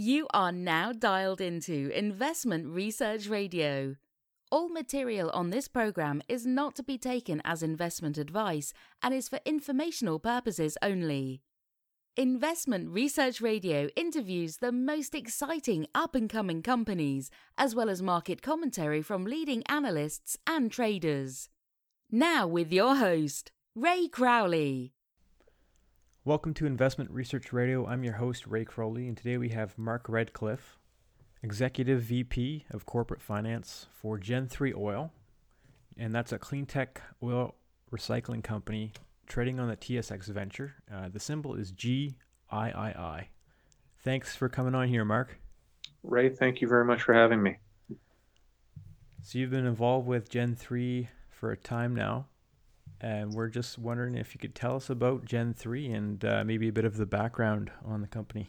You are now dialed into Investment Research Radio. All material on this program is not to be taken as investment advice and is for informational purposes only. Investment Research Radio interviews the most exciting up-and-coming companies, as well as market commentary from leading analysts and traders. Now with your host, Ray Crowley. Welcome to Investment Research Radio. I'm your host, Ray Crowley, and today we have Mark Redcliffe, Executive VP of Corporate Finance for Gen3 Oil, and that's a clean tech oil recycling company trading on the TSX Venture. The symbol is GIII. Thanks for coming on here, Mark. Ray, thank you very much for having me. So you've been involved with Gen3 for a time now, and we're just wondering if you could tell us about Gen3 and maybe a bit of the background on the company.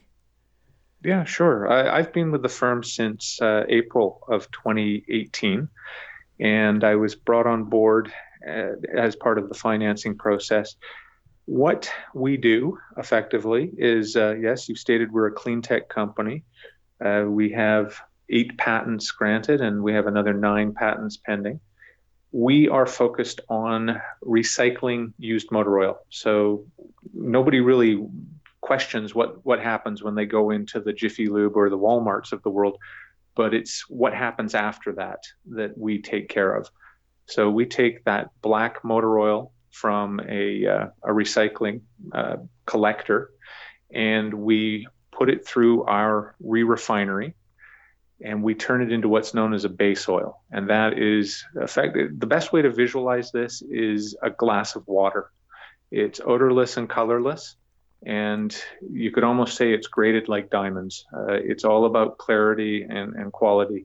Yeah, sure. I've been with the firm since April of 2018, and I was brought on board as part of the financing process. What we do effectively is, yes, you stated we're a clean tech company. We have 8 patents granted, and we have another 9 patents pending. We are focused on recycling used motor oil. So nobody really questions what happens when they go into the Jiffy Lube or the Walmarts of the world, but it's what happens after that we take care of. So we take that black motor oil from a recycling collector, and we put it through our re-refinery, and we turn it into what's known as a base oil. And that is effective. The best way to visualize this is a glass of water. It's odorless and colorless, and you could almost say it's graded like diamonds. It's all about clarity and quality.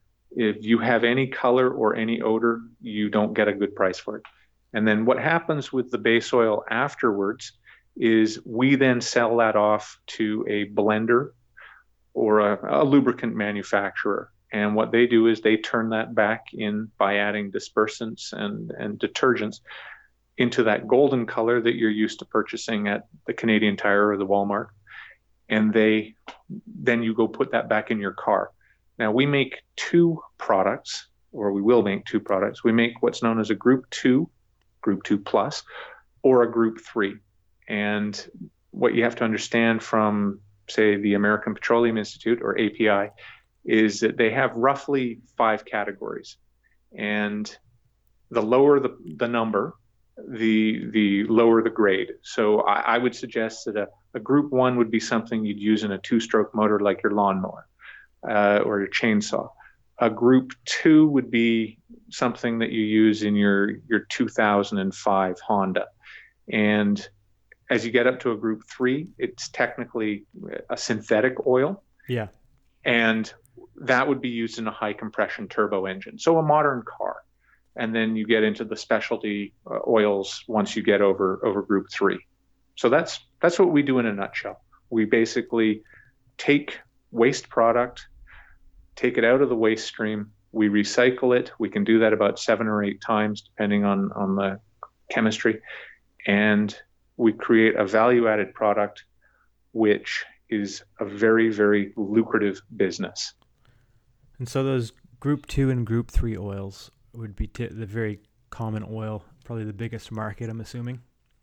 If you have any color or any odor, you don't get a good price for it. And then what happens with the base oil afterwards is we then sell that off to a blender or a lubricant manufacturer. And what they do is they turn that back in by adding dispersants and detergents into that golden color that you're used to purchasing at the Canadian Tire or the Walmart. And then you go put that back in your car. Now we make 2 products, or we will make 2 products. We make what's known as a Group 2, Group 2 Plus, or a Group 3. And what you have to understand from, say, the American Petroleum Institute, or API, is that they have roughly 5 categories. And the lower the number, the lower the grade. So I would suggest that a Group 1 would be something you'd use in a 2-stroke motor like your lawnmower or your chainsaw. A Group 2 would be something that you use in your 2005 Honda. And as you get up to a Group 3, it's technically a synthetic oil. Yeah. And that would be used in a high compression turbo engine. So a modern car. And then you get into the specialty oils once you get over Group 3. So that's what we do in a nutshell. We basically take waste product, take it out of the waste stream, we recycle it. We can do that about 7 or 8 times, depending on the chemistry. And we create a value-added product, which is a very, very lucrative business. And so those Group 2 and Group 3 oils would be the very common oil, probably the biggest market, I'm assuming?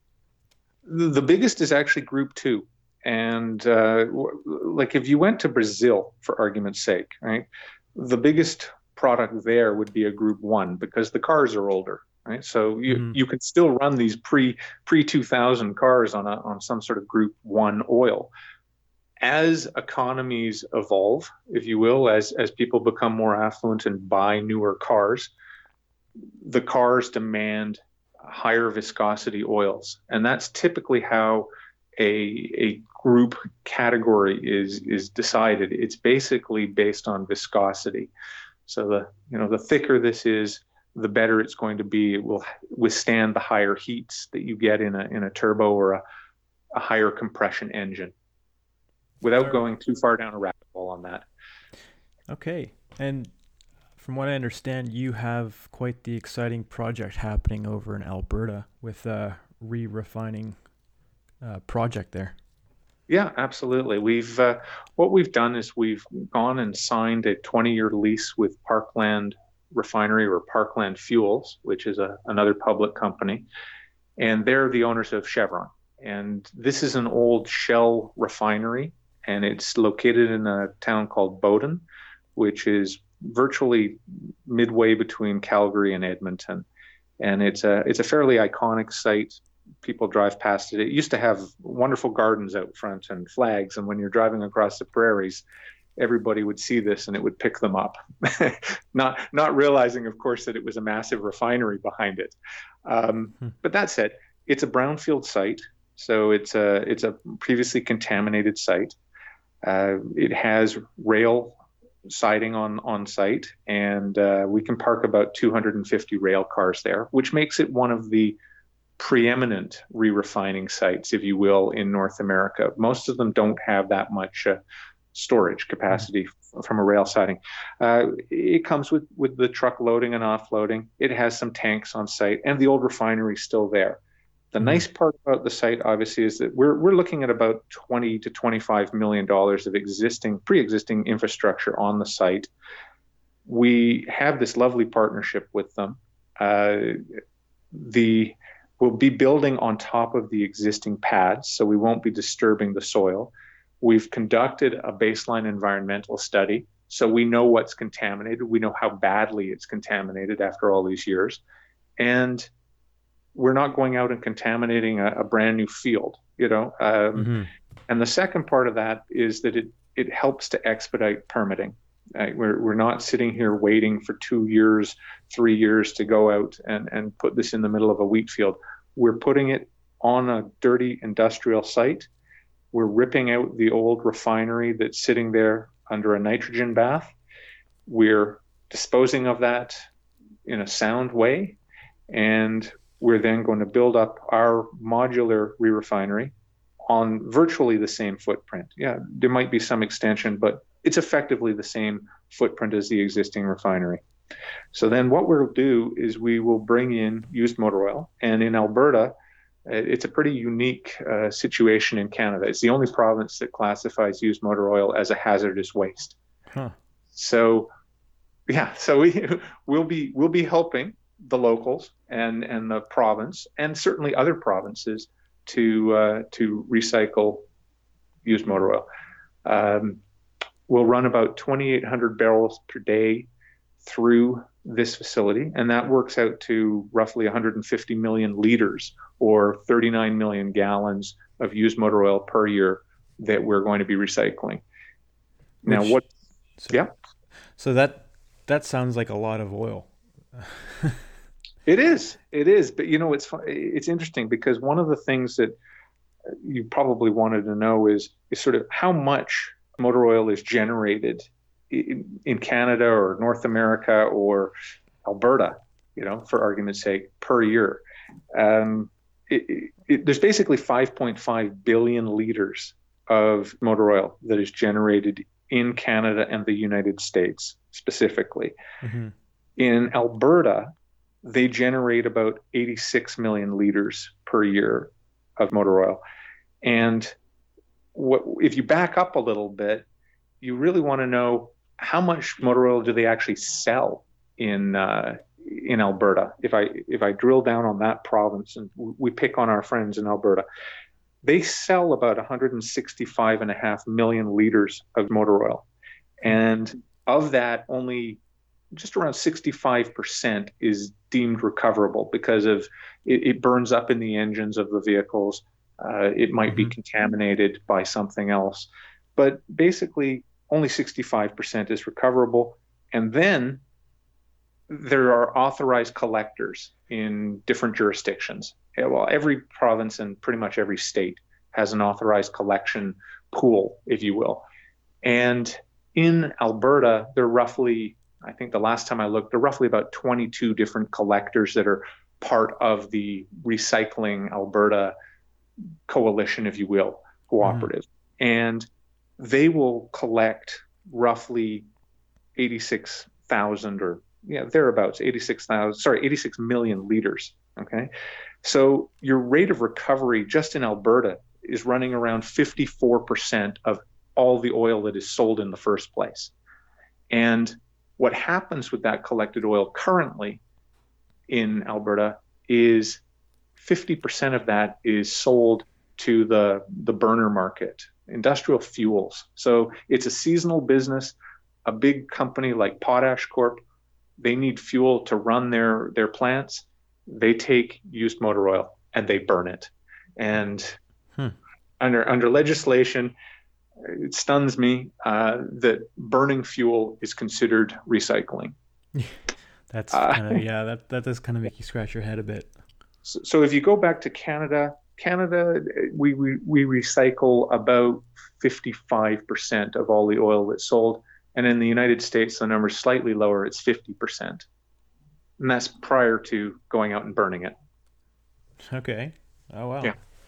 The biggest is actually Group 2. And like if you went to Brazil, for argument's sake, right, the biggest product there would be a Group 1 because the cars are older. Right, so you can still run these pre 2000 cars on some sort of Group 1 oil. As economies evolve, if you will, as people become more affluent and buy newer cars, the cars demand higher viscosity oils, and that's typically how a group category is decided. It's basically based on viscosity. So the thicker this is, the better it's going to be. It will withstand the higher heats that you get in a turbo or a higher compression engine, without going too far down a rabbit hole on that. Okay. And from what I understand, you have quite the exciting project happening over in Alberta with a re-refining project there. Yeah, absolutely. What we've done is we've gone and signed a 20-year lease with Parkland Refinery or Parkland Fuels, which is another public company, and they're the owners of Chevron. And this is an old Shell refinery, and it's located in a town called Bowden, which is virtually midway between Calgary and Edmonton. And it's a fairly iconic site. People drive past it. It used to have wonderful gardens out front and flags, and when you're driving across the prairies, everybody would see this and it would pick them up, not realizing, of course, that it was a massive refinery behind it. But that said, it's a brownfield site, so it's a previously contaminated site. It has rail siding on site, and we can park about 250 rail cars there, which makes it one of the preeminent re-refining sites, if you will, in North America. Most of them don't have that much storage capacity from a rail siding. It comes with the truck loading and offloading. It has some tanks on site, and the old refinery is still there. The nice part about the site, obviously, is that we're looking at about $20 to $25 million of pre-existing infrastructure on the site. We have this lovely partnership with them. We'll be building on top of the existing pads, so we won't be disturbing the soil. We've conducted a baseline environmental study, so we know what's contaminated. We know how badly it's contaminated after all these years. And we're not going out and contaminating a brand new field, And the second part of that is that it helps to expedite permitting. We're not sitting here waiting for 2 years, 3 years to go out and put this in the middle of a wheat field. We're putting it on a dirty industrial site. We're ripping out the old refinery that's sitting there under a nitrogen bath. We're disposing of that in a sound way, and we're then going to build up our modular re-refinery on virtually the same footprint. Yeah, there might be some extension, but it's effectively the same footprint as the existing refinery. So then what we'll do is we will bring in used motor oil. And in Alberta, it's a pretty unique situation in Canada. It's the only province that classifies used motor oil as a hazardous waste. So we'll be helping the locals and the province, and certainly other provinces, to recycle used motor oil. We'll run about 2,800 barrels per day through this facility, and that works out to roughly 150 million liters or 39 million gallons of used motor oil per year that we're going to be recycling. So that sounds like a lot of oil. It is, but it's interesting because one of the things that you probably wanted to know is sort of how much motor oil is generated in Canada or North America or Alberta, for argument's sake, per year. There's basically 5.5 billion liters of motor oil that is generated in Canada and the United States specifically. In Alberta, they generate about 86 million liters per year of motor oil. And if you back up a little bit, you really want to know how much motor oil do they actually sell in Alberta. If I drill down on that province and we pick on our friends in Alberta, they sell about 165.5 million liters of motor oil. And of that, only just around 65% is deemed recoverable because of it burns up in the engines of the vehicles. It might be contaminated by something else. But basically, only 65% is recoverable. And then there are authorized collectors in different jurisdictions. Well, every province and pretty much every state has an authorized collection pool, if you will. And in Alberta, there are roughly, I think the last time I looked, there are roughly about 22 different collectors that are part of the Recycling Alberta coalition, if you will, cooperative. And they will collect roughly 86,000 or thereabouts, 86 million liters. Okay. So your rate of recovery just in Alberta is running around 54% of all the oil that is sold in the first place. And what happens with that collected oil currently in Alberta is 50% of that is sold to the burner market, industrial fuels. So it's a seasonal business. A big company like Potash Corp, they need fuel to run their plants. They take used motor oil and they burn it. And under legislation, it stuns me that burning fuel is considered recycling. That's kind of that does kind of make you scratch your head a bit. So if you go back to Canada, we recycle about 55% of all the oil that's sold, and in the United States the number is slightly lower. It's 50%, and that's prior to going out and burning it. Okay. Oh wow.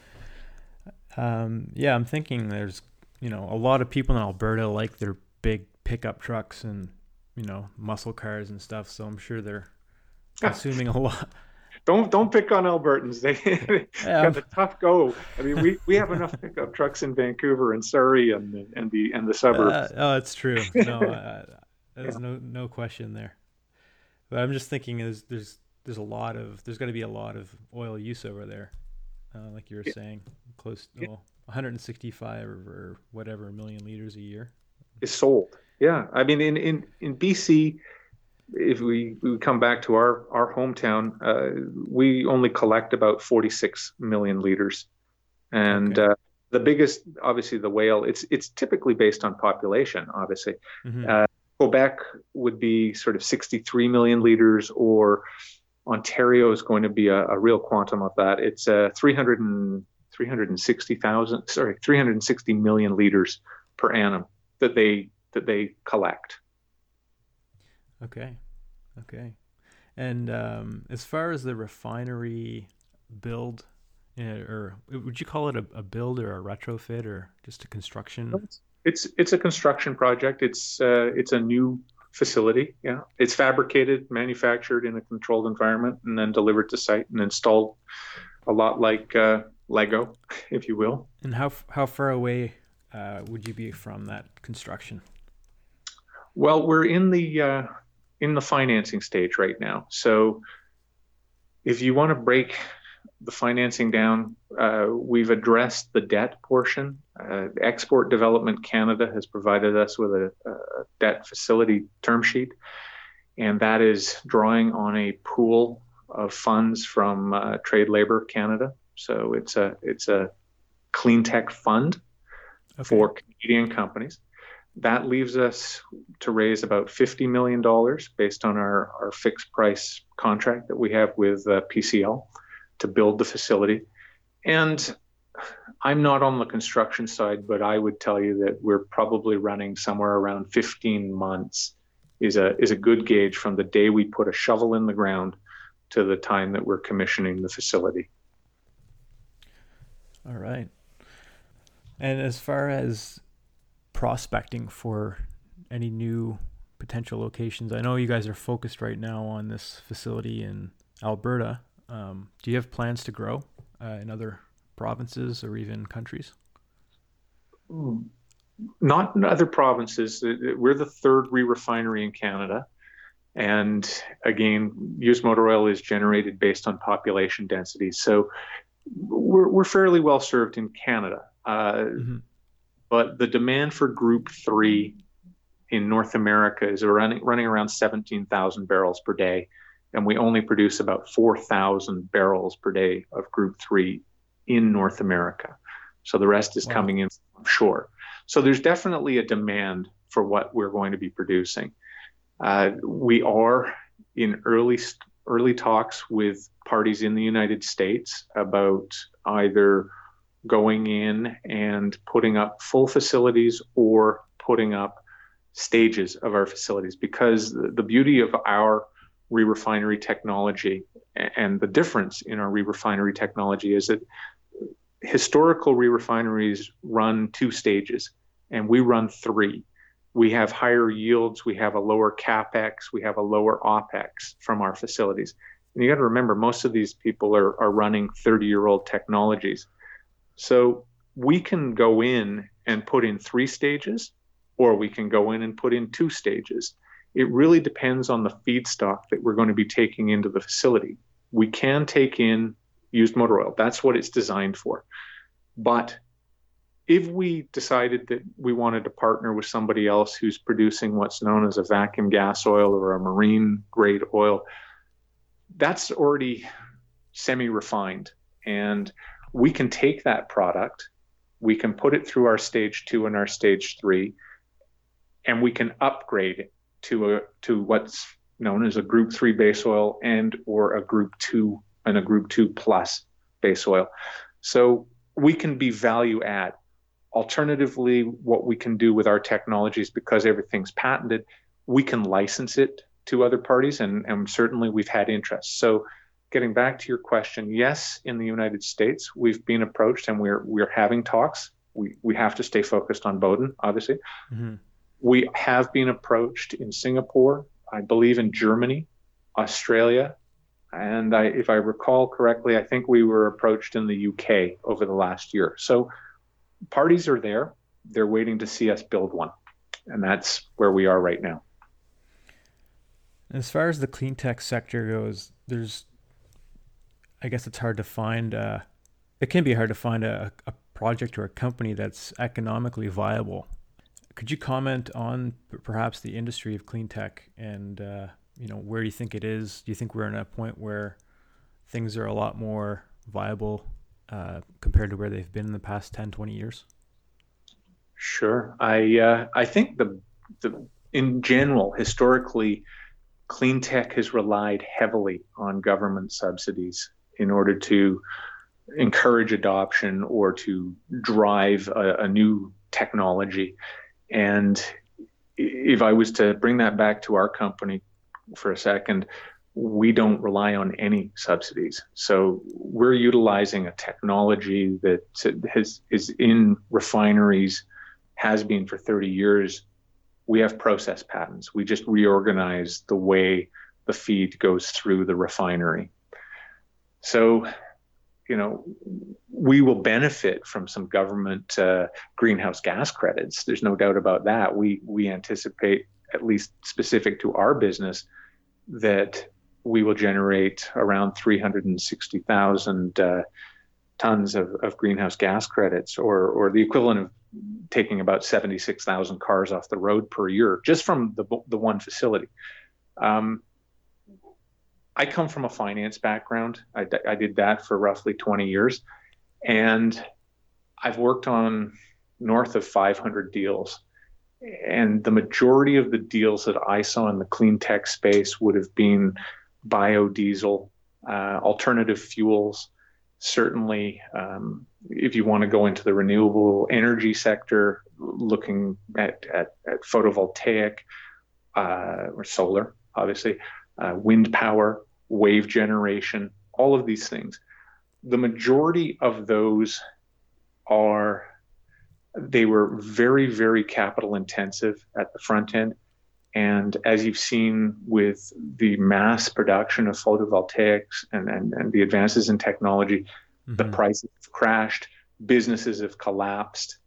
Yeah. I'm thinking there's a lot of people in Alberta like their big pickup trucks and muscle cars and stuff. So I'm sure they're consuming a lot. Don't pick on Albertans. They got a tough go. I mean, we have enough pickup trucks in Vancouver and Surrey and the suburbs. It's true. No, there's no question there. But I'm just thinking there's got to be a lot of oil use over there, like you were saying, close to 165 or whatever million liters a year is sold. Yeah, I mean in BC. If we come back to our hometown, we only collect about 46 million liters. And the biggest, obviously, the whale, it's typically based on population, obviously. Mm-hmm. Quebec would be sort of 63 million liters, or Ontario is going to be a real quantum of that. It's 360 million liters per annum that they collect. Okay. And as far as the refinery build, or would you call it a build or a retrofit or just a construction? It's a construction project. It's a new facility. Yeah, it's fabricated, manufactured in a controlled environment, and then delivered to site and installed. A lot like Lego, if you will. And how far away would you be from that construction? Well, we're in the financing stage right now. So if you want to break the financing down, we've addressed the debt portion. Export Development Canada has provided us with a debt facility term sheet, and that is drawing on a pool of funds from Trade Labor Canada. So it's a clean tech fund for Canadian companies. That leaves us to raise about $50 million based on our fixed price contract that we have with PCL to build the facility. And I'm not on the construction side, but I would tell you that we're probably running somewhere around 15 months is a good gauge from the day we put a shovel in the ground to the time that we're commissioning the facility. All right. And as far as prospecting for any new potential locations, I know you guys are focused right now on this facility in Alberta. Do you have plans to grow in other provinces or even countries? Not in other provinces. We're the third re-refinery in Canada. And again, used motor oil is generated based on population density. So we're fairly well served in Canada. But the demand for Group 3 in North America is running around 17,000 barrels per day. And we only produce about 4,000 barrels per day of Group 3 in North America. So the rest is coming in from shore. So there's definitely a demand for what we're going to be producing. We are in early talks with parties in the United States about either going in and putting up full facilities or putting up stages of our facilities, because the beauty of our re-refinery technology and the difference in our re-refinery technology is that historical re-refineries run 2 stages and we run 3. We have higher yields, we have a lower capex, we have a lower opex from our facilities. And you got to remember, most of these people are running 30-year-old technologies. So we can go in and put in 3 stages, or we can go in and put in 2 stages. It really depends on the feedstock that we're going to be taking into the facility. We can take in used motor oil. That's what it's designed for. But if we decided that we wanted to partner with somebody else who's producing what's known as a vacuum gas oil or a marine grade oil, that's already semi-refined. And we can take that product, we can put it through our stage 2 and our stage 3, and we can upgrade it to what's known as a group 3 base oil and or a group 2 and a group 2 plus base oil. So we can be value add. Alternatively, what we can do with our technologies, because everything's patented, we can license it to other parties, and certainly we've had interest. So getting back to your question, yes, in the United States, we've been approached and we're having talks. We have to stay focused on Bowden, obviously. Mm-hmm. We have been approached in Singapore, I believe in Germany, Australia, and if I recall correctly, I think we were approached in the UK over the last year. So parties are there. They're waiting to see us build one. And that's where we are right now. As far as the clean tech sector goes, I guess it's hard to find, it can be hard to find a project or a company that's economically viable. Could you comment on perhaps the industry of clean tech and, where do you think it is? Do you think we're in a point where things are a lot more viable compared to where they've been in the past 10, 20 years? Sure. I think in general, historically, clean tech has relied heavily on government subsidies in order to encourage adoption or to drive a new technology. And if I was to bring that back to our company for a second, we don't rely on any subsidies. So we're utilizing a technology that is in refineries, has been for 30 years. We have process patents. We just reorganize the way the feed goes through the refinery. So, we will benefit from some government greenhouse gas credits. There's no doubt about that. We anticipate, at least specific to our business, that we will generate around 360,000 tons of greenhouse gas credits, or the equivalent of taking about 76,000 cars off the road per year, just from the one facility. I come from a finance background. I did that for roughly 20 years, and I've worked on north of 500 deals. And the majority of the deals that I saw in the clean tech space would have been biodiesel, alternative fuels. Certainly, if you want to go into the renewable energy sector, looking at photovoltaic or solar, obviously, wind power, wave generation, all of these things. The majority of those they were very, very capital intensive at the front end. And as you've seen with the mass production of photovoltaics and the advances in technology, mm-hmm. the prices have crashed, businesses have collapsed.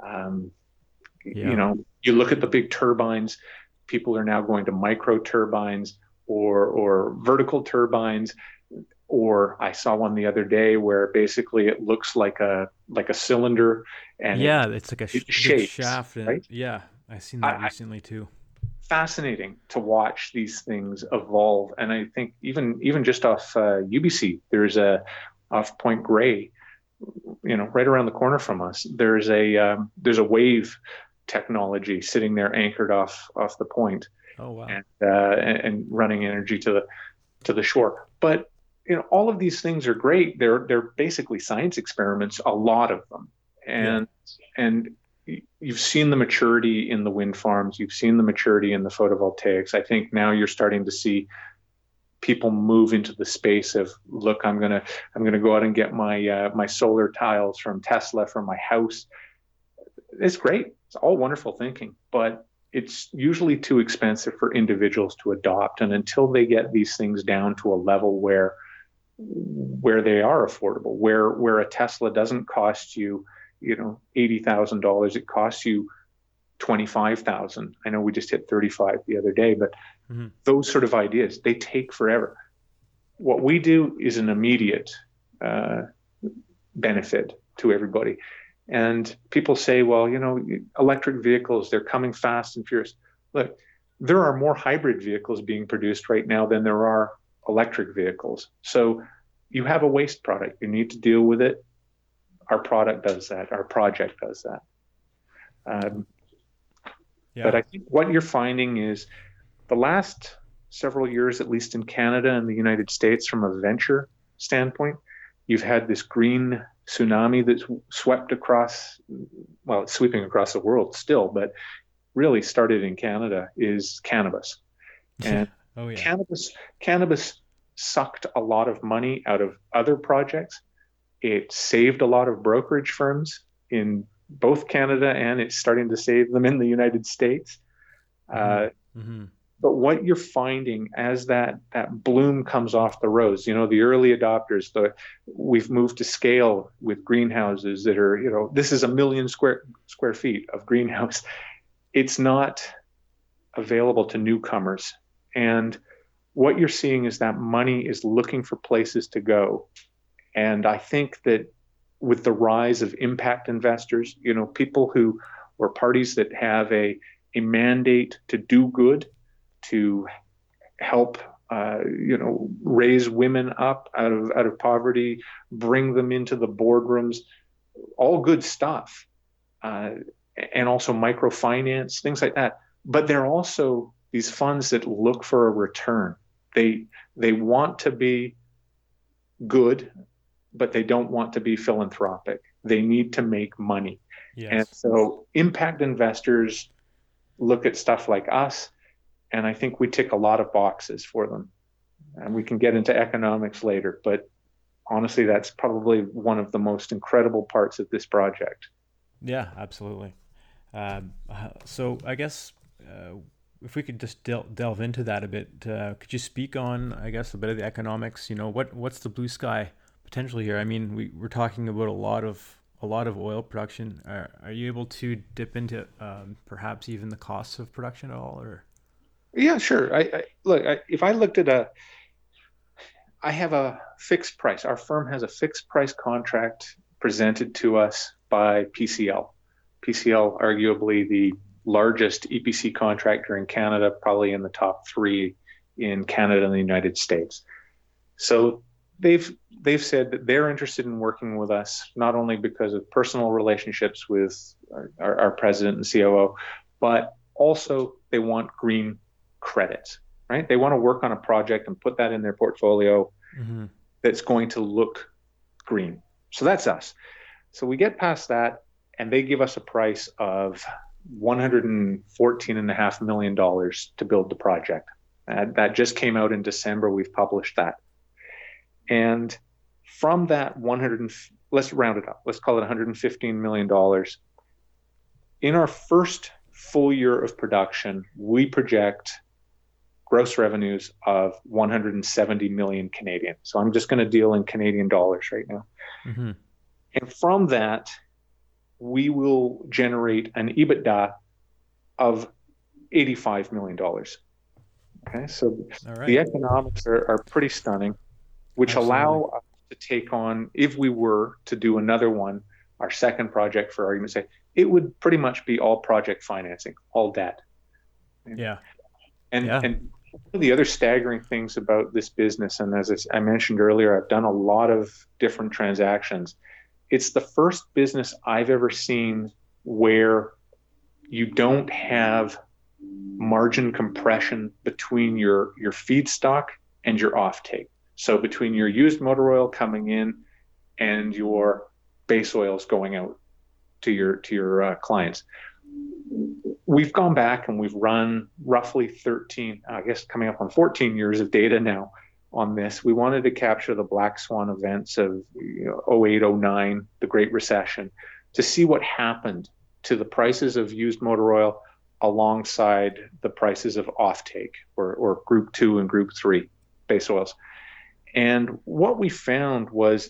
You look at the big turbines, people are now going to micro turbines or vertical turbines. Or I saw one the other day where basically it looks like a cylinder, and it's like a shapes, shaft, and, right? Yeah, I've seen that recently too. Fascinating to watch these things evolve, and I think even just off UBC, there's off Point Grey, right around the corner from us. There's a wave technology sitting there anchored off the point. Oh wow! And running energy to the shore, but. All of these things are great. They're basically science experiments, a lot of them. And you've seen the maturity in the wind farms. You've seen the maturity in the photovoltaics. I think now you're starting to see people move into the space of, look, I'm gonna go out and get my solar tiles from Tesla for my house. It's great. It's all wonderful thinking, but it's usually too expensive for individuals to adopt. And until they get these things down to a level where they are affordable, where a Tesla doesn't cost you $80,000. It costs you $25,000. I know we just hit 35 the other day, but those sort of ideas, they take forever. What we do is an immediate benefit to everybody. And people say, well, electric vehicles, they're coming fast and furious. Look, there are more hybrid vehicles being produced right now than there are electric vehicles. So you have a waste product. You need to deal with it. Our product does that. Our project does that. But I think what you're finding is the last several years, at least in Canada and the United States, from a venture standpoint, you've had this green tsunami that's swept across, well, it's sweeping across the world still, but really started in Canada, is cannabis. And cannabis sucked a lot of money out of other projects. It saved a lot of brokerage firms in both Canada, and it's starting to save them in the United States. But what you're finding as that bloom comes off the rose, the early adopters, we've moved to scale with greenhouses that are, this is 1 million square feet of greenhouse. It's not available to newcomers. And what you're seeing is that money is looking for places to go. And I think that with the rise of impact investors, people who, or parties that have a mandate to do good, to help, raise women up out of poverty, bring them into the boardrooms, all good stuff, and also microfinance, things like that. But they're also these funds that look for a return. They want to be good, but they don't want to be philanthropic. They need to make money. Yes. And so impact investors look at stuff like us, and I think we tick a lot of boxes for them. And we can get into economics later, but honestly, that's probably one of the most incredible parts of this project. Yeah, absolutely. So I guess if we could just delve into that a bit, could you speak on, I guess, a bit of the economics? What's the blue sky potential here? I mean, we're talking about a lot of oil production. Are you able to dip into perhaps even the costs of production at all, or? Yeah, sure. If I looked at I have a fixed price. Our firm has a fixed price contract presented to us by PCL. PCL, arguably the largest EPC contractor in Canada, probably in the top 3 in Canada and the United States. So they've said that they're interested in working with us, not only because of personal relationships with our president and COO, but also they want green credits, right? They want to work on a project and put that in their portfolio that's going to look green. So that's us. So we get past that, and they give us a price of $114.5 million to build the project. That just came out in December. We've published that. And from that let's round it up. Let's call it $115 million. In our first full year of production, we project gross revenues of 170 million Canadian. So I'm just going to deal in Canadian dollars right now. And from that, we will generate an EBITDA of $85 million. Okay, so the economics are pretty stunning, which allow us to take on, if we were to do another one, our second project, for argument's sake, it would pretty much be all project financing, all debt. Yeah. And one of the other staggering things about this business, and as I mentioned earlier, I've done a lot of different transactions. It's the first business I've ever seen where you don't have margin compression between your feedstock and your offtake. So between your used motor oil coming in and your base oils going out to your clients. We've gone back and we've run roughly 13, I guess coming up on 14 years of data now on this. We wanted to capture the black swan events of 08, 09, the Great Recession, to see what happened to the prices of used motor oil alongside the prices of offtake or group 2 and group 3 base oils. And what we found was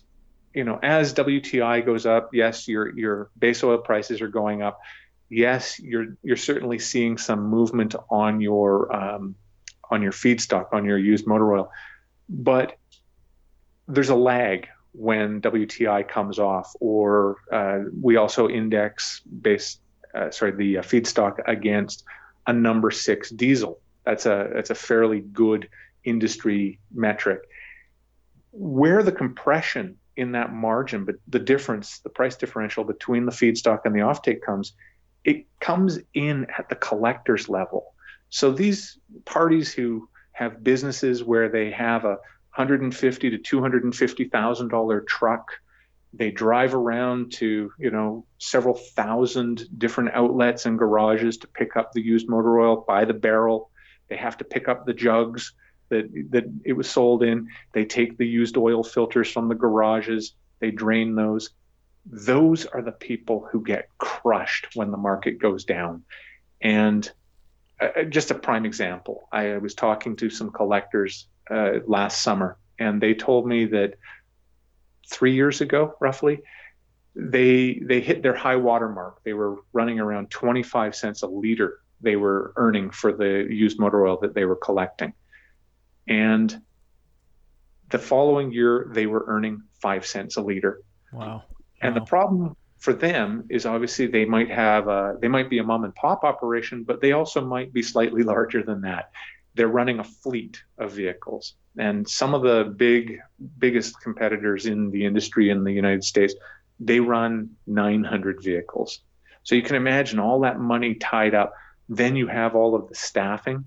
as WTI goes up, yes, your base oil prices are going up. Yes, you're certainly seeing some movement on your feedstock, on your used motor oil, but there's a lag when WTI comes off, or we also index the feedstock against a number 6 diesel. That's a fairly good industry metric. Where the compression in that margin, but the difference, the price differential between the feedstock and the offtake it comes in at the collector's level. So these parties who have businesses where they have a $150,000 to $250,000 truck, they drive around to several thousand different outlets and garages to pick up the used motor oil by the barrel. They have to pick up the jugs that it was sold in. They take the used oil filters from the garages, they drain those. Those are the people who get crushed when the market goes down. And just a prime example, I was talking to some collectors last summer, and they told me that 3 years ago, roughly, they hit their high water mark. They were running around 25 cents a liter they were earning for the used motor oil that they were collecting. And the following year, they were earning 5 cents a liter. Wow. And the problem for them is obviously they might be a mom and pop operation, but they also might be slightly larger than that. They're running a fleet of vehicles. And some of the biggest competitors in the industry in the United States, they run 900 vehicles. So you can imagine all that money tied up. Then you have all of the staffing,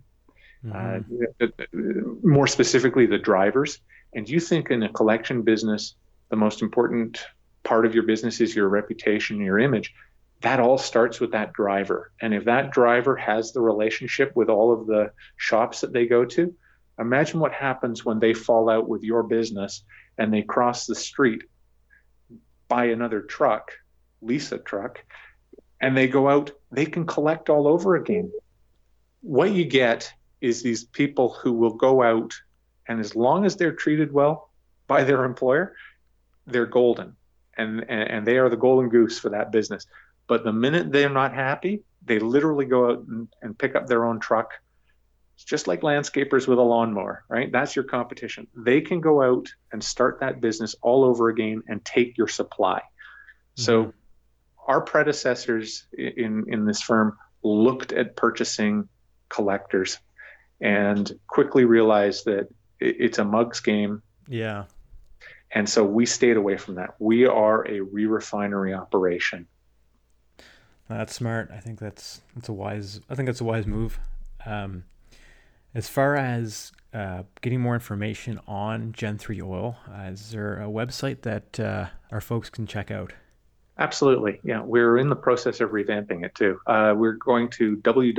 more specifically the drivers. And you think in a collection business, the most important part of your business is your reputation, your image. That all starts with that driver. And if that driver has the relationship with all of the shops that they go to, imagine what happens when they fall out with your business and they cross the street, buy another truck, lease a truck, and they go out, they can collect all over again. What you get is these people who will go out, and as long as they're treated well by their employer, they're golden. And they are the golden goose for that business. But the minute they're not happy, they literally go out and pick up their own truck. It's just like landscapers with a lawnmower, right? That's your competition. They can go out and start that business all over again and take your supply. Mm-hmm. So our predecessors in this firm looked at purchasing collectors and quickly realized that it's a mug's game. Yeah. And so we stayed away from that. We are a re-refinery operation. That's smart. I think that's a wise move. As far as getting more information on Gen 3 oil, is there a website that our folks can check out? Absolutely. Yeah, we're in the process of revamping it too. We're going to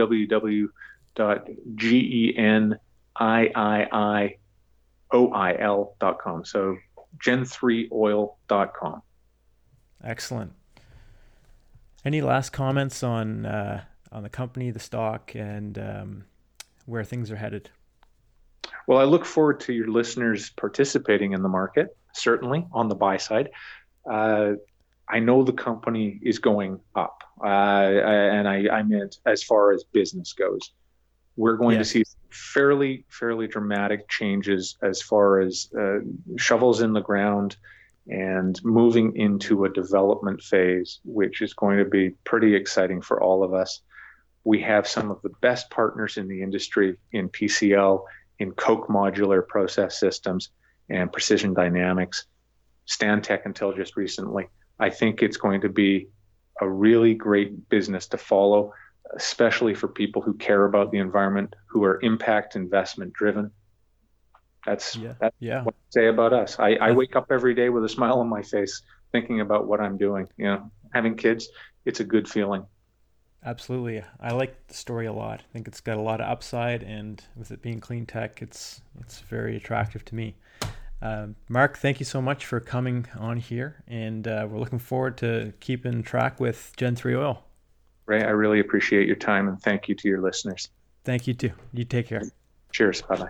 www.genioil.com. So gen3oil.com. Excellent. Any last comments on the company, the stock, and where things are headed? Well, I look forward to your listeners participating in the market, certainly on the buy side. I know the company is going up, and I meant as far as business goes. We're going to see fairly dramatic changes as far as shovels in the ground and moving into a development phase, which is going to be pretty exciting for all of us. We have some of the best partners in the industry in PCL, in Koch modular process systems, and Precision Dynamics, Stantec until just recently. I think it's going to be a really great business to follow, especially for people who care about the environment, who are impact investment driven. That's what I say about us. I wake up every day with a smile on my face thinking about what I'm doing. Having kids, it's a good feeling. Absolutely. I like the story a lot. I think it's got a lot of upside, and with it being clean tech, it's very attractive to me. Mark, thank you so much for coming on here, and we're looking forward to keeping track with Gen 3 Oil. Ray, I really appreciate your time, and thank you to your listeners. Thank you too. You take care. Cheers. Bye-bye.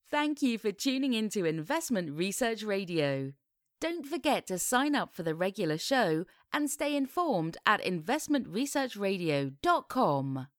Thank you for tuning into Investment Research Radio. Don't forget to sign up for the regular show and stay informed at investmentresearchradio.com.